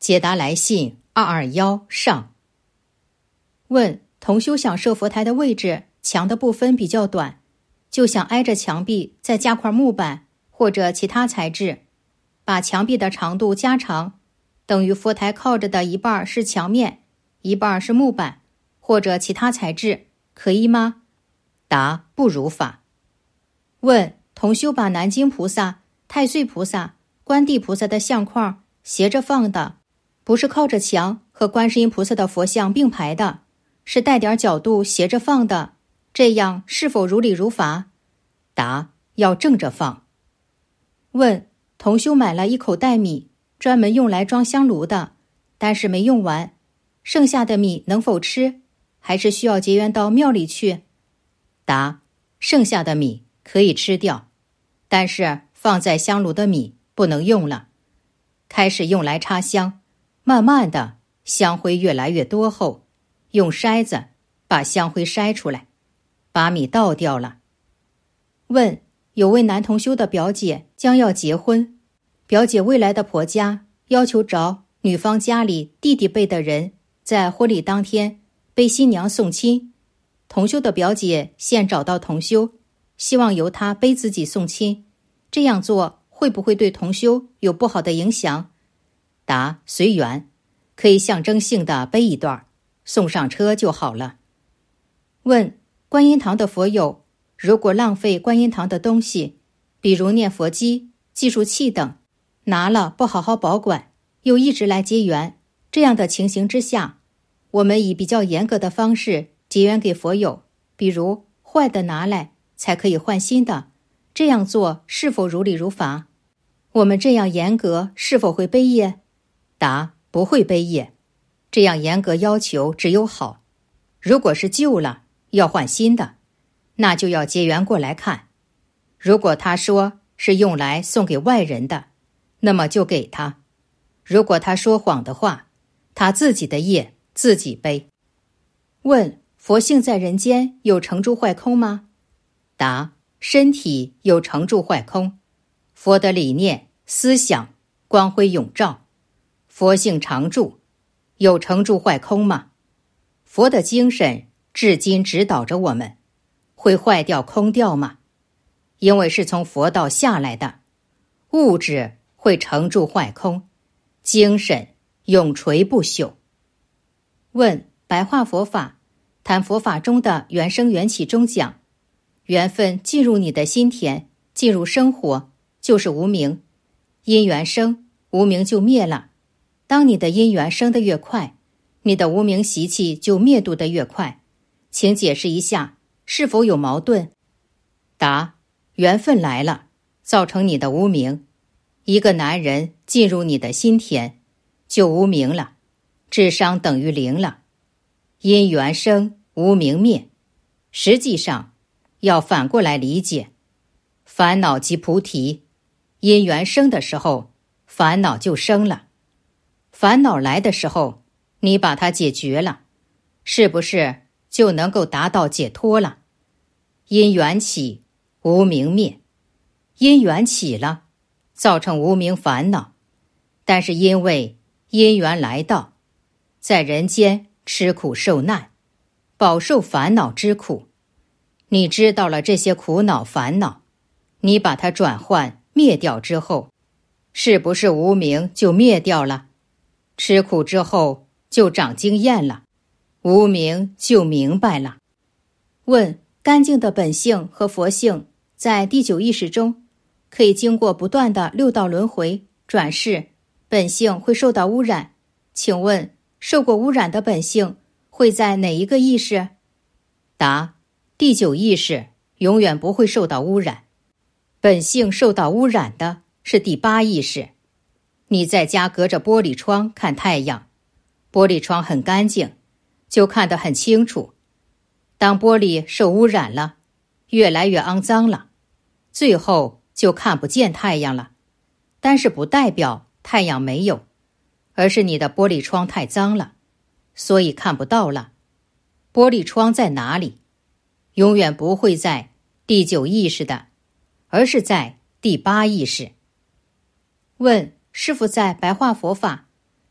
解答来信221上。问：同修想设佛台的位置，墙的部分比较短，就想挨着墙壁再加块木板或者其他材质，把墙壁的长度加长，等于佛台靠着的一半是墙面，一半是木板或者其他材质，可以吗？答：不如法。问：同修把南京菩萨、太岁菩萨、观地菩萨的相框斜着放的，不是靠着墙和观世音菩萨的佛像并排的，是带点角度斜着放的，这样是否如理如法？答：要正着放。问：同修买了一口袋米，专门用来装香炉的，但是没用完，剩下的米能否吃？还是需要结缘到庙里去？答：剩下的米可以吃掉，但是放在香炉的米不能用了。开始用来插香，慢慢的香灰越来越多后，用筛子把香灰筛出来，把米倒掉了。问：有位男同修的表姐将要结婚，表姐未来的婆家要求找女方家里弟弟辈的人在婚礼当天背新娘送亲，同修的表姐现找到同修，希望由他背自己送亲，这样做会不会对同修有不好的影响？答：随缘，可以象征性的背一段，送上车就好了。问：观音堂的佛友，如果浪费观音堂的东西，比如念佛机、计数器等，拿了不好好保管，又一直来结缘，这样的情形之下，我们以比较严格的方式结缘给佛友，比如坏的拿来才可以换新的，这样做是否如理如法？我们这样严格是否会背业？答：不会背业，这样严格要求只有好。如果是旧了要换新的，那就要结缘过来看。如果他说是用来送给外人的，那么就给他。如果他说谎的话，他自己的业自己背。问：佛性在人间有成住坏空吗？答：身体有成住坏空，佛的理念、思想、光辉永照，佛性常住，有成住坏空吗？佛的精神至今指导着我们，会坏掉空掉吗？因为是从佛道下来的，物质会成住坏空，精神永垂不朽。问：白话佛法谈佛法中的缘生缘起中讲，缘分进入你的心田，进入生活，就是无明，因缘生，无明就灭了。当你的因缘生得越快，你的无明习气就灭度得越快。请解释一下，是否有矛盾？答：缘分来了，造成你的无明。一个男人进入你的心田，就无明了，智商等于0了。因缘生，无明灭。实际上要反过来理解，烦恼即菩提，因缘生的时候，烦恼就生了。烦恼来的时候，你把它解决了，是不是就能够达到解脱了？因缘起，无明灭。因缘起了，造成无明烦恼，但是因为因缘来到，在人间吃苦受难，饱受烦恼之苦。你知道了这些苦恼烦恼，你把它转换灭掉之后，是不是无明就灭掉了？吃苦之后就长经验了，无明就明白了。问：干净的本性和佛性在第9意识中，可以经过不断的6道轮回转世，本性会受到污染，请问受过污染的本性会在哪一个意识？答：第9意识永远不会受到污染，本性受到污染的是第8意识。你在家隔着玻璃窗看太阳，玻璃窗很干净，就看得很清楚。当玻璃受污染了，越来越肮脏了，最后就看不见太阳了。但是不代表太阳没有，而是你的玻璃窗太脏了，所以看不到了。玻璃窗在哪里？永远不会在第9意识的，而是在第8意识。问：师父在白话佛法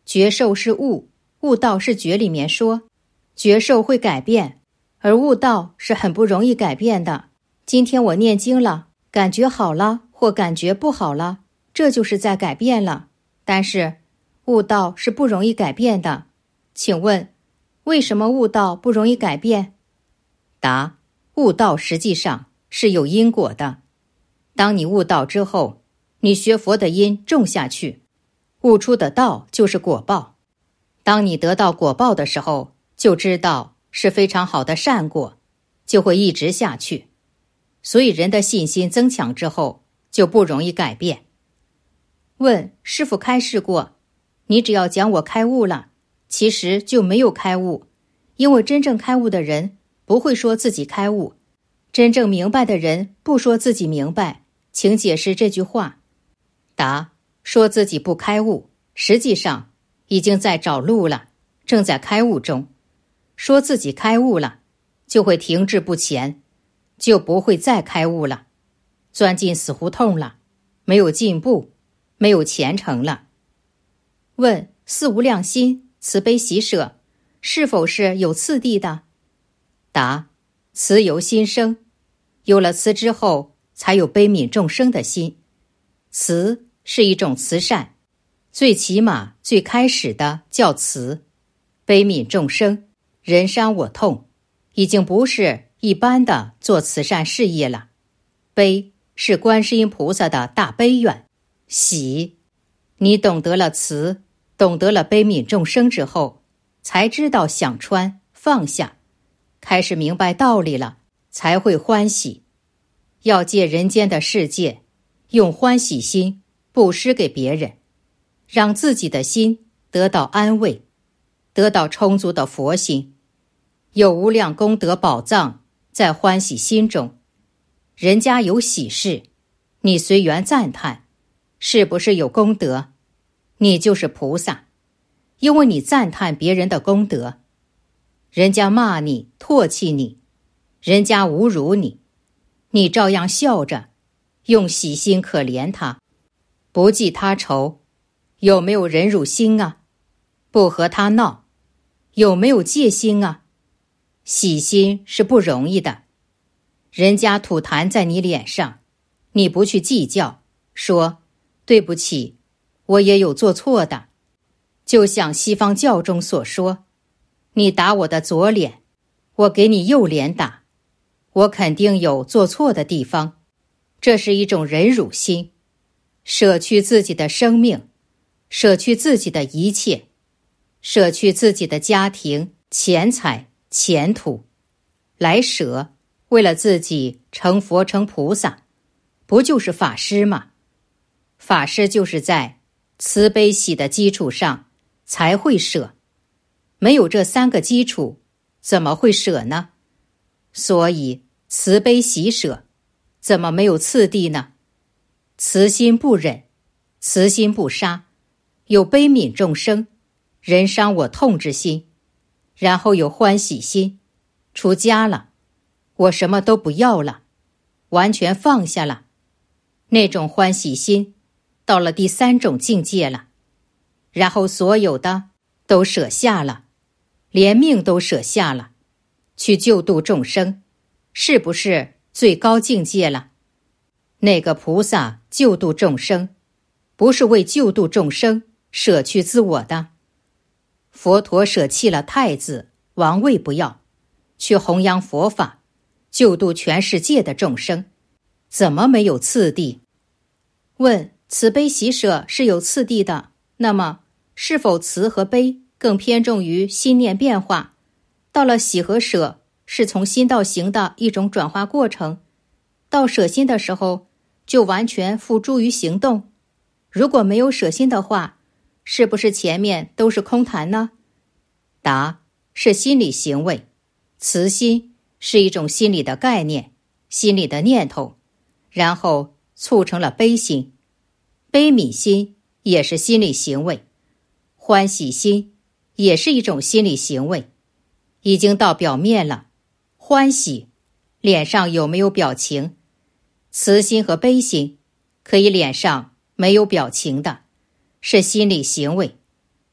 觉受是悟，悟道是觉里面说，觉受会改变，而悟道是很不容易改变的。今天我念经了，感觉好了或感觉不好了，这就是在改变了。但是悟道是不容易改变的。请问，为什么悟道不容易改变？答：悟道实际上是有因果的。当你悟道之后，你学佛的因种下去，悟出的道就是果报。当你得到果报的时候，就知道是非常好的善果，就会一直下去。所以人的信心增强之后，就不容易改变。问：师父开示过，你只要讲我开悟了，其实就没有开悟，因为真正开悟的人不会说自己开悟，真正明白的人不说自己明白，请解释这句话。答：说自己不开悟，实际上已经在找路了，正在开悟中。说自己开悟了，就会停滞不前，就不会再开悟了，钻进死胡同了，没有进步，没有前程了。问：四无量心、慈悲喜舍是否是有次第的？答：慈由心生，有了慈之后，才有悲悯众生的心。慈是一种慈善，最起码最开始的叫慈。悲悯众生，人伤我痛，已经不是一般的做慈善事业了。悲是观世音菩萨的大悲愿。喜，你懂得了慈，懂得了悲悯众生之后，才知道想穿放下，开始明白道理了，才会欢喜。要借人间的世界，用欢喜心布施给别人，让自己的心得到安慰，得到充足的佛心，有无量功德宝藏在欢喜心中。人家有喜事，你随缘赞叹，是不是有功德？你就是菩萨，因为你赞叹别人的功德。人家骂你、唾弃你，人家侮辱你，你照样笑着，用喜心可怜他，不记他仇。有没有忍辱心啊？不和他闹，有没有戒心啊？喜心是不容易的。人家吐痰在你脸上，你不去计较，说对不起，我也有做错的。就像西方教中所说，你打我的左脸，我给你右脸打，我肯定有做错的地方。这是一种忍辱心，舍去自己的生命，舍去自己的一切，舍去自己的家庭、钱财、前途，来舍，为了自己成佛成菩萨，不就是法师吗？法师就是在慈悲喜的基础上才会舍，没有这三个基础，怎么会舍呢？所以慈悲喜舍，怎么没有次第呢？慈心不忍，慈心不杀，有悲悯众生，人伤我痛之心，然后有欢喜心，出家了，我什么都不要了，完全放下了。那种欢喜心到了第三种境界了，然后所有的都舍下了，连命都舍下了，去救度众生，是不是最高境界了？那个菩萨救度众生，不是为救度众生舍去自我的。佛陀舍弃了太子、王位不要，去弘扬佛法，救度全世界的众生，怎么没有次第？问：慈悲喜舍是有次第的，那么是否慈和悲更偏重于心念变化？到了喜和舍，是从心到行的一种转化过程，到舍心的时候，就完全付诸于行动。如果没有舍心的话，是不是前面都是空谈呢？答：是心理行为。慈心是一种心理的概念，心理的念头，然后促成了悲心。悲悯心也是心理行为，欢喜心也是一种心理行为。已经到表面了，欢喜，脸上有没有表情？慈心和悲心可以脸上没有表情的，是心理行为。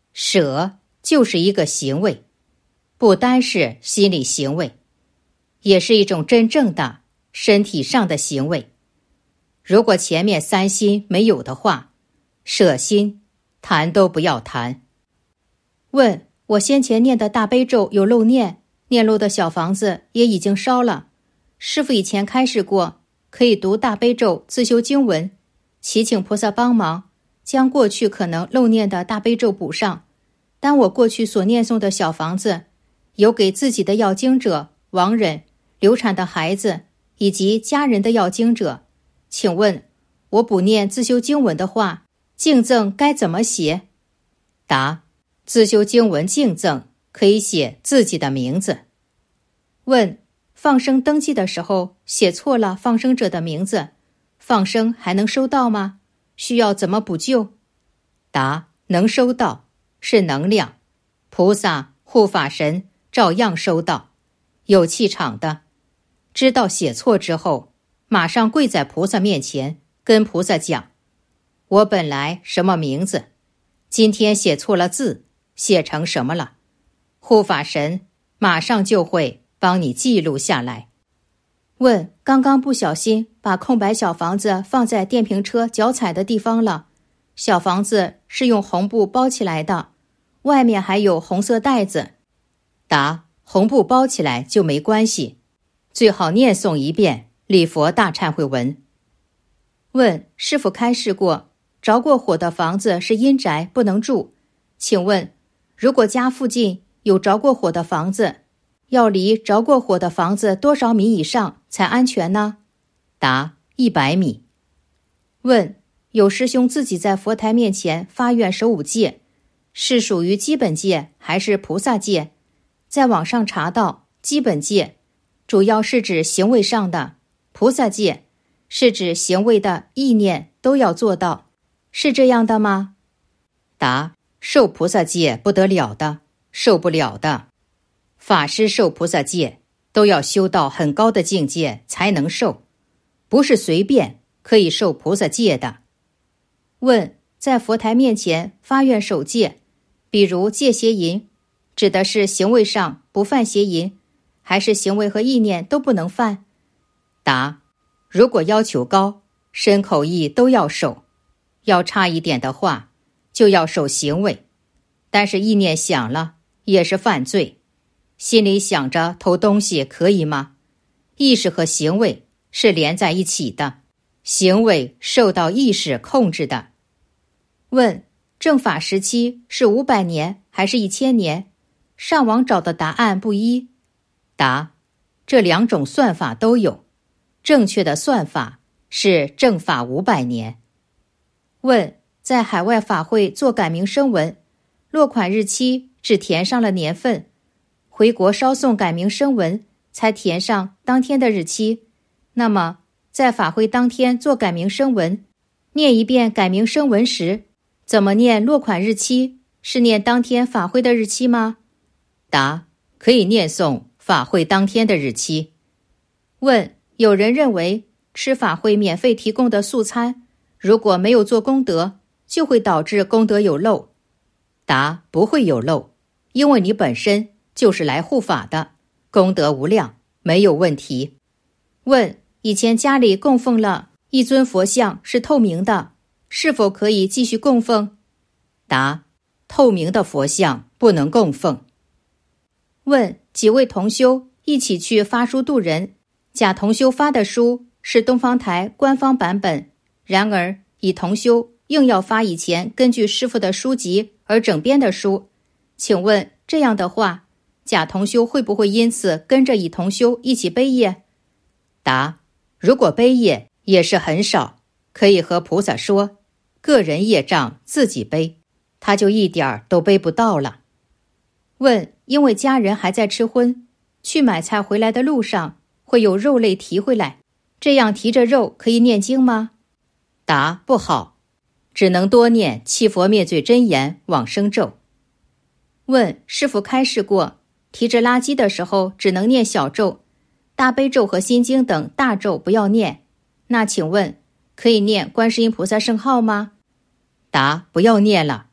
舍就是一个行为，不单是心理行为，也是一种真正的身体上的行为。如果前面三心没有的话，舍心谈都不要谈。问：我先前念的大悲咒有漏念，念漏的小房子也已经烧了。师父以前开示过，可以读大悲咒自修经文，祈请菩萨帮忙，将过去可能漏念的大悲咒补上。但我过去所念诵的小房子，有给自己的要经者、亡人、流产的孩子以及家人的要经者，请问我补念自修经文的话，敬赠该怎么写？答：自修经文敬赠可以写自己的名字。问：放生登记的时候写错了放生者的名字，放生还能收到吗？需要怎么补救？答：能收到，是能量，菩萨、护法神照样收到，有气场的。知道写错之后，马上跪在菩萨面前，跟菩萨讲：我本来什么名字，今天写错了字，写成什么了？护法神马上就会帮你记录下来。问：刚刚不小心把空白小房子放在电瓶车脚踩的地方了，小房子是用红布包起来的，外面还有红色袋子。答：红布包起来就没关系，最好念诵一遍礼佛大忏悔文。问：师父开示过，着过火的房子是阴宅，不能住。请问，如果家附近有着过火的房子，要离着过火的房子多少米以上才安全呢？答：100米。问：有师兄自己在佛台面前发愿守5戒，是属于基本戒还是菩萨戒？在网上查到，基本戒主要是指行为上的，菩萨戒是指行为的意念都要做到，是这样的吗？答：受菩萨戒不得了的，受不了的。法师受菩萨戒都要修到很高的境界才能受，不是随便可以受菩萨戒的。问：在佛台面前发愿守戒，比如戒邪淫，指的是行为上不犯邪淫，还是行为和意念都不能犯？答：如果要求高，身口意都要守，要差一点的话，就要守行为。但是意念想了，也是犯罪。心里想着偷东西可以吗？意识和行为是连在一起的，行为受到意识控制的。问：正法时期是500年还是1000年？上网找的答案不一。答：这2种算法都有，正确的算法是正法500年。问：在海外法会做改名声文，落款日期只填上了年份，回国烧送改名声文才填上当天的日期，那么在法会当天做改名声文，念一遍改名声文时，怎么念落款日期？是念当天法会的日期吗？答：可以念诵法会当天的日期。问：有人认为吃法会免费提供的素餐，如果没有做功德，就会导致功德有漏。答：不会有漏，因为你本身就是来护法的，功德无量，没有问题。问：以前家里供奉了一尊佛像是透明的，是否可以继续供奉？答：透明的佛像不能供奉。问：几位同修一起去发书度人，甲同修发的书是东方台官方版本，然而乙同修硬要发以前根据师父的书籍而整编的书，请问这样的话，甲同修会不会因此跟着乙同修一起背业？答：如果背业也是很少，可以和菩萨说，个人业障自己背，他就一点儿都背不到了。问：因为家人还在吃荤，去买菜回来的路上会有肉类提回来，这样提着肉可以念经吗？答：不好，只能多念七佛灭罪真言往生咒。问：师父开示过，提着垃圾的时候只能念小咒，大悲咒和心经等大咒不要念，那请问可以念观世音菩萨圣号吗？答：不要念了，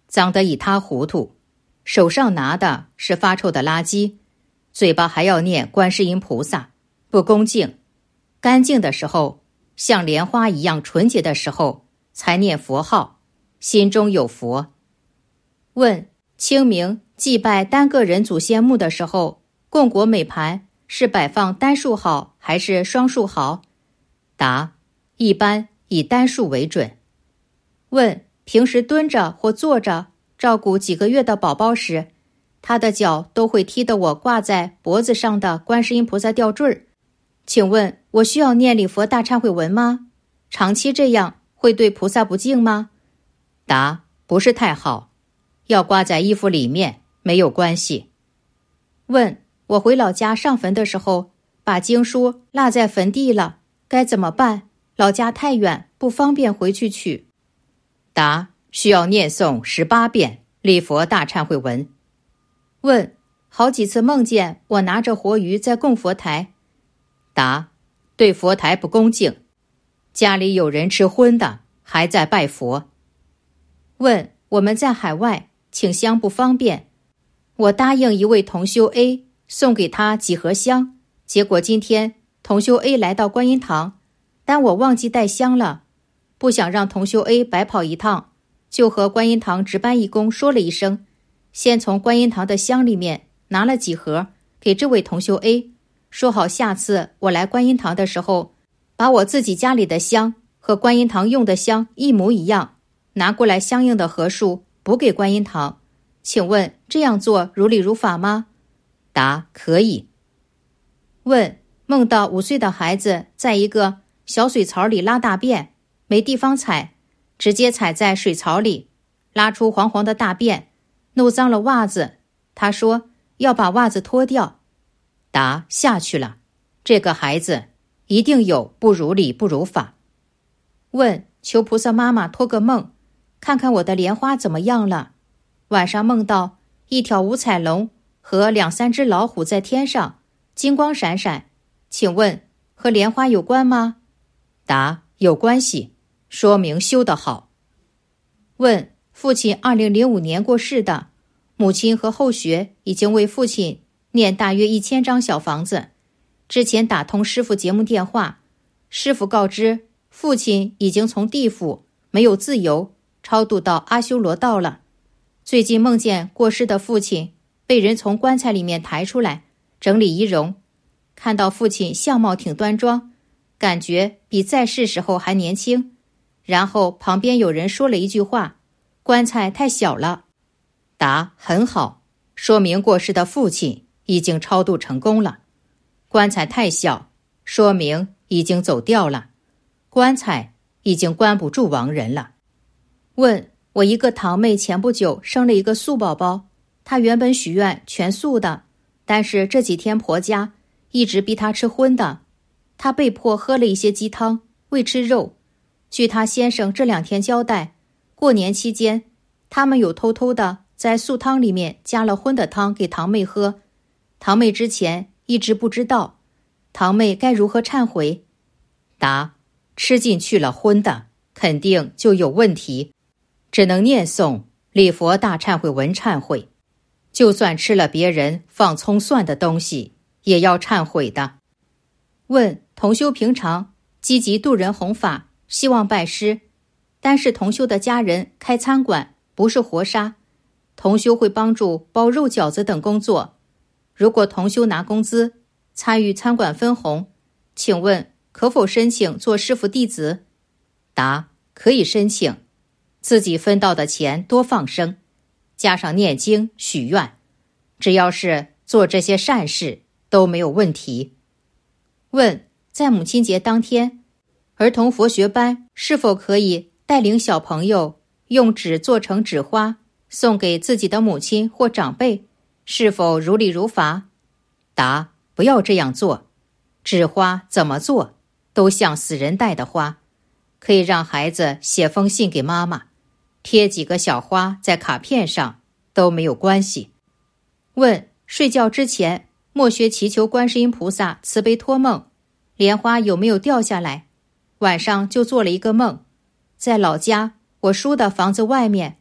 脏得一塌糊涂，手上拿的是发臭的垃圾，嘴巴还要念观世音菩萨，不恭敬。干净的时候，像莲花一样纯洁的时候，才念佛号，心中有佛。问：清明祭拜单个人祖先墓的时候，供果每盘是摆放单数好还是双数好？答：一般以单数为准。问：平时蹲着或坐着照顾几个月的宝宝时，他的脚都会踢得我挂在脖子上的观世音菩萨吊坠儿，请问我需要念礼佛大忏悔文吗？长期这样会对菩萨不敬吗？答：不是太好，要挂在衣服里面，没有关系。问：我回老家上坟的时候，把经书落在坟地了，该怎么办？老家太远，不方便回去取。答：需要念诵18遍礼佛大忏悔文。问：好几次梦见我拿着活鱼在供佛台。答：对佛台不恭敬，家里有人吃荤的，还在拜佛。问：我们在海外请香不方便，我答应一位同修 A 送给他几盒香，结果今天同修 A 来到观音堂，但我忘记带香了，不想让同修 A 白跑一趟，就和观音堂值班义工说了一声，先从观音堂的香里面拿了几盒给这位同修 A， 说好下次我来观音堂的时候，把我自己家里的香和观音堂用的香一模一样，拿过来相应的盒数补给观音堂。请问这样做如理如法吗？答：可以。问：梦到5岁的孩子在一个小水槽里拉大便，没地方踩，直接踩在水槽里，拉出黄黄的大便，弄脏了袜子，他说要把袜子脱掉。答：下去了，这个孩子一定有不如理不如法。问：求菩萨妈妈托个梦，看看我的莲花怎么样了。晚上梦到一条五彩龙和2、3只老虎在天上，金光闪闪，请问和莲花有关吗？答：有关系，说明修得好。问：父亲2005年过世的，母亲和后学已经为父亲念大约1000张小房子，之前打通师父节目电话，师父告知父亲已经从地府没有自由超度到阿修罗道了。最近梦见过世的父亲被人从棺材里面抬出来，整理仪容，看到父亲相貌挺端庄，感觉比在世时候还年轻。然后旁边有人说了一句话：棺材太小了。答：很好，说明过世的父亲已经超度成功了。棺材太小，说明已经走掉了，棺材已经关不住亡人了。问：我一个堂妹前不久生了一个素宝宝，她原本许愿全素的，但是这几天婆家一直逼她吃荤的，她被迫喝了一些鸡汤，未吃肉。据她先生这2天交代，过年期间他们有偷偷的在素汤里面加了荤的汤给堂妹喝，堂妹之前一直不知道，堂妹该如何忏悔？答：吃进去了荤的，肯定就有问题，只能念诵礼佛大忏悔文忏悔，就算吃了别人放葱蒜的东西，也要忏悔的。问：同修平常积极度人弘法，希望拜师，但是同修的家人开餐馆，不是活杀，同修会帮助包肉饺子等工作。如果同修拿工资参与餐馆分红，请问可否申请做师父弟子？答：可以申请，自己分到的钱多放生，加上念经许愿，只要是做这些善事都没有问题。问：在母亲节当天，儿童佛学班是否可以带领小朋友用纸做成纸花送给自己的母亲或长辈，是否如理如法？答：不要这样做，纸花怎么做都像死人带的花，可以让孩子写封信给妈妈，贴几个小花在卡片上都没有关系。问：睡觉之前默学祈求观世音菩萨慈悲托梦，莲花有没有掉下来？晚上就做了一个梦，在老家我叔的房子外面，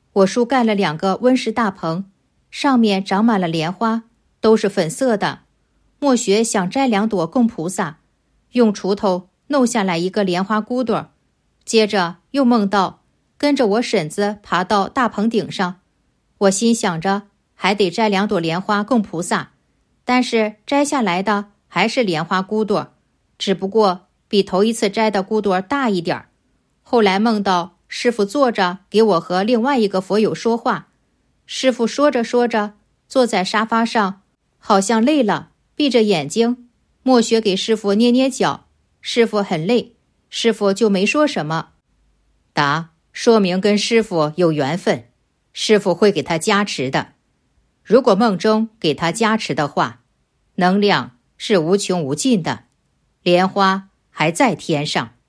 我叔盖了2个温室大棚，上面长满了莲花，都是粉色的。莫学想摘2朵供菩萨，用锄头弄下来一个莲花骨朵，接着又梦到跟着我婶子爬到大棚顶上。我心想着还得摘2朵莲花供菩萨，但是摘下来的还是莲花骨朵，只不过比头一次摘的骨朵大一点。后来梦到师父坐着给我和另外一个佛友说话，师父说着说着坐在沙发上，好像累了，闭着眼睛。莫学给师父捏捏脚，师父很累，师父就没说什么。答：说明跟师父有缘分，师父会给他加持的。如果梦中给他加持的话，能量是无穷无尽的，莲花还在天上。